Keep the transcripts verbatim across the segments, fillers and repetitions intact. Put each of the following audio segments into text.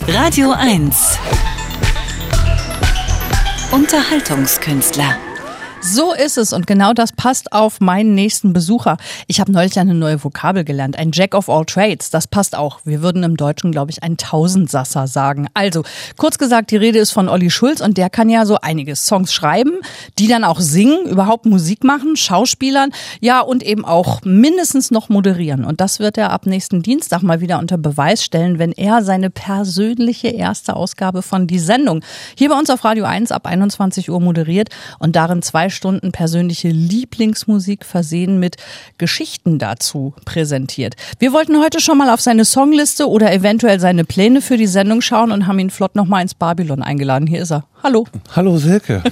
Radio eins. Unterhaltungskünstler. So ist es und genau das passt auf meinen nächsten Besucher. Ich habe neulich eine neue Vokabel gelernt, ein Jack of all Trades. Das passt auch. Wir würden im Deutschen, glaube ich, ein Tausendsasser sagen. Also, kurz gesagt, die Rede ist von Olli Schulz und der kann ja so einige Songs schreiben, die dann auch singen, überhaupt Musik machen, Schauspielern, ja und eben auch mindestens noch moderieren. Und das wird er ab nächsten Dienstag mal wieder unter Beweis stellen, wenn er seine persönliche erste Ausgabe von Die Sendung hier bei uns auf Radio eins ab einundzwanzig Uhr moderiert und darin zwei Stunden persönliche Lieblingsmusik versehen mit Geschichten dazu präsentiert. Wir wollten heute schon mal auf seine Songliste oder eventuell seine Pläne für die Sendung schauen und haben ihn flott nochmal ins Babylon eingeladen. Hier ist er. Hallo. Hallo Silke.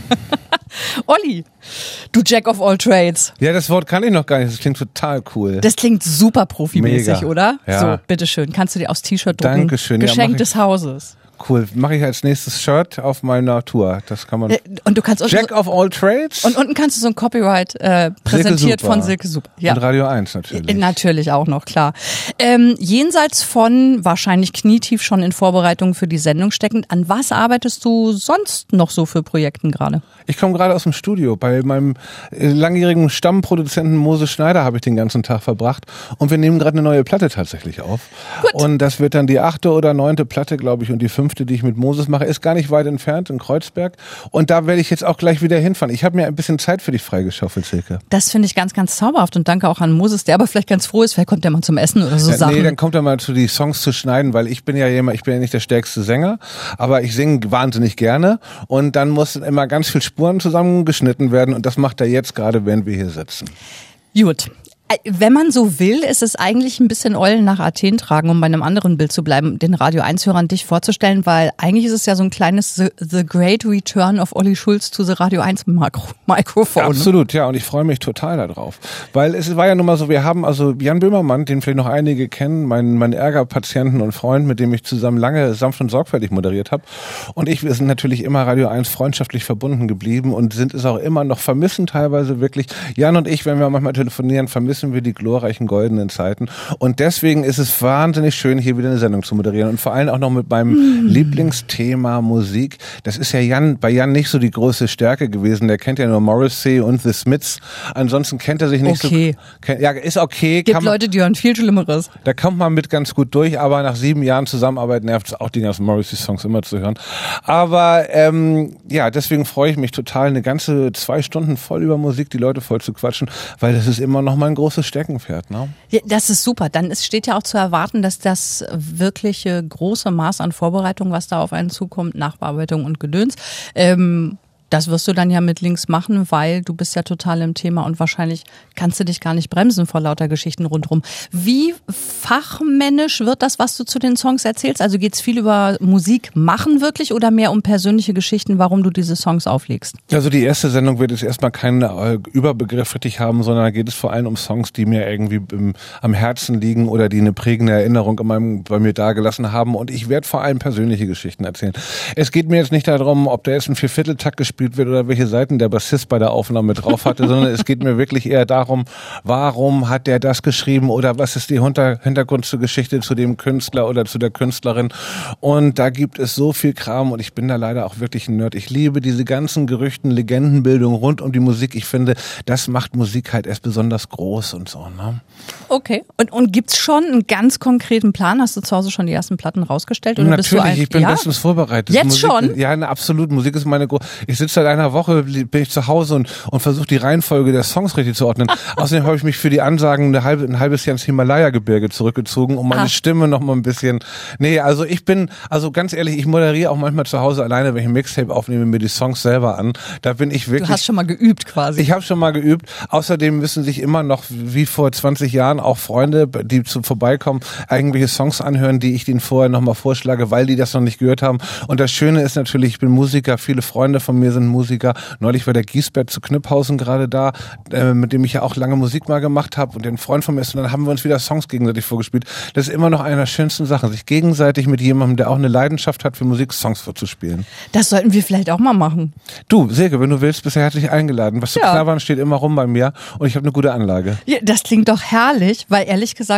Olli, du Jack of all Trades. Ja, das Wort kann ich noch gar nicht. Das klingt total cool. Das klingt super profimäßig, Mega. Oder? Ja. So, bitteschön. Kannst du dir aufs T-Shirt drucken? Dankeschön. Geschenk ja, des Hauses. Cool. Mache ich als nächstes Shirt auf meiner Tour. Das kann man. Und du kannst Jack so, of all Trades. Und unten kannst du so ein Copyright äh, präsentiert Silke von Silke Super. Ja. Und Radio eins natürlich. Natürlich auch noch, klar. Ähm, jenseits von wahrscheinlich knietief schon in Vorbereitung für die Sendung steckend, an was arbeitest du sonst noch so für Projekten gerade? Ich komme gerade aus dem Studio. Bei meinem äh, langjährigen Stammproduzenten Moses Schneider habe ich den ganzen Tag verbracht. Und wir nehmen gerade eine neue Platte tatsächlich auf. Gut. Und das wird dann die achte oder neunte Platte, glaube ich. Und die fünfte, die ich mit Moses mache, ist gar nicht weit entfernt in Kreuzberg. Und da werde ich jetzt auch gleich wieder hinfahren. Ich habe mir ein bisschen Zeit für dich freigeschaufelt, Silke. Das finde ich ganz, ganz zauberhaft. Und danke auch an Moses, der aber vielleicht ganz froh ist. Vielleicht kommt der mal zum Essen oder so ja, Sachen. Nee, dann kommt er mal zu die Songs zu schneiden, weil ich bin ja jemand, ich bin ja nicht der stärkste Sänger, aber ich singe wahnsinnig gerne. Und dann muss immer ganz viel Spuren zusammengeschnitten werden. Und das macht er jetzt gerade, während wir hier sitzen. Gut. Wenn man so will, ist es eigentlich ein bisschen Eulen nach Athen tragen, um bei einem anderen Bild zu bleiben, den Radio eins-Hörern dich vorzustellen, weil eigentlich ist es ja so ein kleines The, the Great Return of Olli Schulz to the Radio eins Mikrofon. Absolut, ja, und ich freue mich total darauf, weil es war ja nun mal so, wir haben also Jan Böhmermann, den vielleicht noch einige kennen, mein, mein Ärgerpatienten und Freund, mit dem ich zusammen lange sanft und sorgfältig moderiert habe, und ich, wir sind natürlich immer Radio eins freundschaftlich verbunden geblieben und sind es auch immer noch, vermissen teilweise wirklich, Jan und ich, wenn wir manchmal telefonieren, vermissen wir die glorreichen goldenen Zeiten. Und deswegen ist es wahnsinnig schön, hier wieder eine Sendung zu moderieren. Und vor allem auch noch mit meinem mm. Lieblingsthema Musik. Das ist ja Jan, bei Jan nicht so die große Stärke gewesen. Der kennt ja nur Morrissey und The Smiths. Ansonsten kennt er sich nicht okay. so. Kennt, ja, ist okay. Gibt kann man, Leute, die hören viel Schlimmeres. Da kommt man mit ganz gut durch, aber nach sieben Jahren Zusammenarbeit nervt es auch, die ganzen Morrissey-Songs immer zu hören. Aber ähm, ja, deswegen freue ich mich total, eine ganze zwei Stunden voll über Musik die Leute voll zu quatschen, weil das ist immer noch mein großes Steckenpferd, ne? Ja, das ist super. Dann ist, steht ja auch zu erwarten, dass das wirkliche große Maß an Vorbereitung, was da auf einen zukommt, Nachbearbeitung und Gedöns, ähm, das wirst du dann ja mit Links machen, weil du bist ja total im Thema und wahrscheinlich kannst du dich gar nicht bremsen vor lauter Geschichten rundherum. Wie fachmännisch wird das, was du zu den Songs erzählst? Also geht's viel über Musik machen wirklich oder mehr um persönliche Geschichten, warum du diese Songs auflegst? Also die erste Sendung wird jetzt erstmal keinen äh, Überbegriff richtig haben, sondern da geht es vor allem um Songs, die mir irgendwie im, am Herzen liegen oder die eine prägende Erinnerung in meinem, bei mir dagelassen haben, und ich werde vor allem persönliche Geschichten erzählen. Es geht mir jetzt nicht darum, ob da jetzt ein Viervierteltakt gespielt wird oder welche Seiten der Bassist bei der Aufnahme drauf hatte, sondern es geht mir wirklich eher darum, warum hat der das geschrieben oder was ist die Hinter- Hintergrund zur Geschichte zu dem Künstler oder zu der Künstlerin, und da gibt es so viel Kram und ich bin da leider auch wirklich ein Nerd. Ich liebe diese ganzen Gerüchten, Legendenbildung rund um die Musik. Ich finde, das macht Musik halt erst besonders groß und so, ne? Okay. Und, und gibt's schon einen ganz konkreten Plan? Hast du zu Hause schon die ersten Platten rausgestellt? Oder Natürlich, bist du ein, ich bin ja? bestens vorbereitet. Jetzt Musik, schon? Ja, ne, absolut. Musik ist meine Gro- Ich sitze seit einer Woche, bin ich zu Hause und, und versuche die Reihenfolge der Songs richtig zu ordnen. Außerdem habe ich mich für die Ansagen eine halbe, ein halbes Jahr ins Himalaya-Gebirge zurückgezogen, um meine ah. Stimme noch mal ein bisschen... Nee, also ich bin, also ganz ehrlich, ich moderiere auch manchmal zu Hause alleine, wenn ich ein Mixtape aufnehme, mir die Songs selber an. Da bin ich wirklich... Du hast schon mal geübt quasi. Ich habe schon mal geübt. Außerdem müssen sich immer noch, wie vor zwanzig Jahren, auch Freunde, die zu vorbeikommen, irgendwelche Songs anhören, die ich denen vorher noch mal vorschlage, weil die das noch nicht gehört haben. Und das Schöne ist natürlich, ich bin Musiker, viele Freunde von mir sind Musiker. Neulich war der Giesbert zu Kniphausen gerade da, äh, mit dem ich ja auch lange Musik mal gemacht habe, und ein Freund von mir ist, und dann haben wir uns wieder Songs gegenseitig vorgespielt. Das ist immer noch eine der schönsten Sachen, sich gegenseitig mit jemandem, der auch eine Leidenschaft hat für Musik, Songs vorzuspielen. Das sollten wir vielleicht auch mal machen. Du, Silke, wenn du willst, bist du herzlich eingeladen. Was zu ja. knabbern steht immer rum bei mir, und ich habe eine gute Anlage. Ja, das klingt doch herrlich, weil ehrlich gesagt,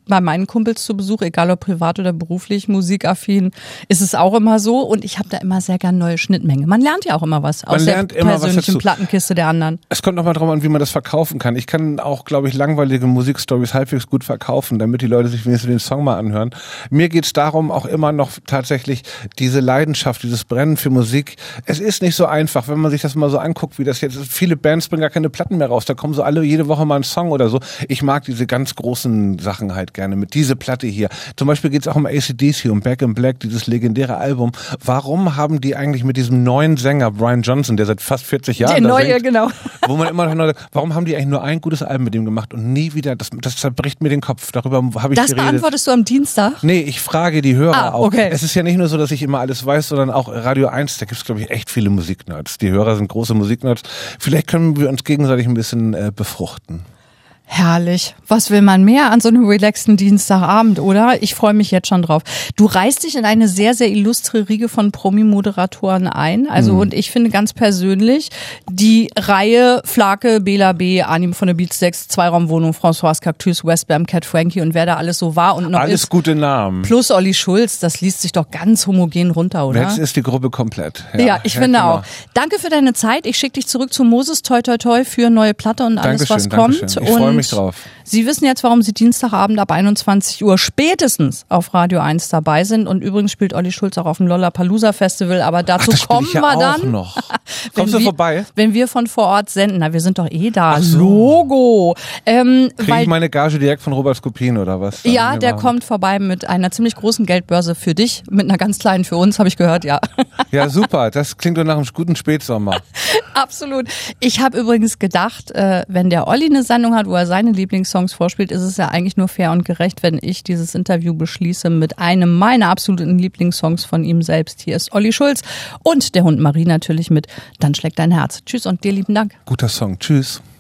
bei meinen Kumpels zu Besuch, egal ob privat oder beruflich, musikaffin, ist es auch immer so. Und ich habe da immer sehr gern neue Schnittmenge. Man lernt ja auch immer was man aus lernt der immer was persönlichen dazu. Plattenkiste der anderen. Es kommt nochmal drauf an, wie man das verkaufen kann. Ich kann auch, glaube ich, langweilige Musikstories halbwegs gut verkaufen, damit die Leute sich wenigstens den Song mal anhören. Mir geht's darum, auch immer noch tatsächlich diese Leidenschaft, dieses Brennen für Musik. Es ist nicht so einfach, wenn man sich das mal so anguckt, wie das jetzt ist. Viele Bands bringen gar keine Platten mehr raus. Da kommen so alle jede Woche mal ein Song oder so. Ich mag diese ganz großen Sachen halt gerne mit. Diese Platte hier. Zum Beispiel geht's auch um A C D C, um Back in Black, dieses legendäre Album. Warum haben die eigentlich mit diesem neuen Sänger, Brian Johnson, der seit fast vierzig Jahren Der da neue, singt, genau. wo man immer noch, warum haben die eigentlich nur ein gutes Album mit ihm gemacht und nie wieder, das, das zerbricht mir den Kopf. Darüber habe ich Das geredet. beantwortest du am Dienstag? Nee, ich frage die Hörer Ah, auch. okay. Es ist ja nicht nur so, dass ich immer alles weiß, sondern auch Radio eins, da gibt's glaube ich echt viele Musiknerds. Die Hörer sind große Musiknerds. Vielleicht können wir uns gegenseitig ein bisschen äh, befruchten. Herrlich. Was will man mehr an so einem relaxten Dienstagabend, oder? Ich freue mich jetzt schon drauf. Du reißt dich in eine sehr, sehr illustre Riege von Promi-Moderatoren ein. Also, Mhm. und ich finde ganz persönlich die Reihe Flake, Bela B., Arnim von der Beatsteaks, Zweiraumwohnung, François Cactus, Westbam, Cat Frankie und wer da alles so war und noch Alles ist. gute Namen. Plus Olli Schulz, das liest sich doch ganz homogen runter, oder? Jetzt ist die Gruppe komplett. Ja, Ja, ich ja, finde genau. auch. Danke für deine Zeit. Ich schicke dich zurück zu Moses. Toi, toi, toi für neue Platte und alles, Dankeschön, was kommt. Dankeschön. Ich freue Und mich drauf. Sie wissen jetzt, warum Sie Dienstagabend ab einundzwanzig Uhr spätestens auf Radio eins dabei sind. Und übrigens spielt Olli Schulz auch auf dem Lollapalooza Festival. Aber dazu Ach, das spiel kommen ich ja wir auch dann. noch. Wenn Kommst du wir, vorbei? Wenn wir von vor Ort senden. Na, wir sind doch eh da. Ach so. Logo. Ähm, Kriege weil ich meine Gage direkt von Robert Skopin oder was? ja, Nee, der machen. kommt vorbei mit einer ziemlich großen Geldbörse für dich, mit einer ganz kleinen für uns, habe ich gehört, ja. Ja, super. Das klingt doch nach einem guten Spätsommer. Absolut. Ich habe übrigens gedacht, äh, wenn der Olli eine Sendung hat, wo er seine Lieblingssongs vorspielt, ist es ja eigentlich nur fair und gerecht, wenn ich dieses Interview beschließe mit einem meiner absoluten Lieblingssongs von ihm selbst. Hier ist Olli Schulz und der Hund Marie natürlich mit Dann schlägt dein Herz. Tschüss und dir lieben Dank. Guter Song. Tschüss.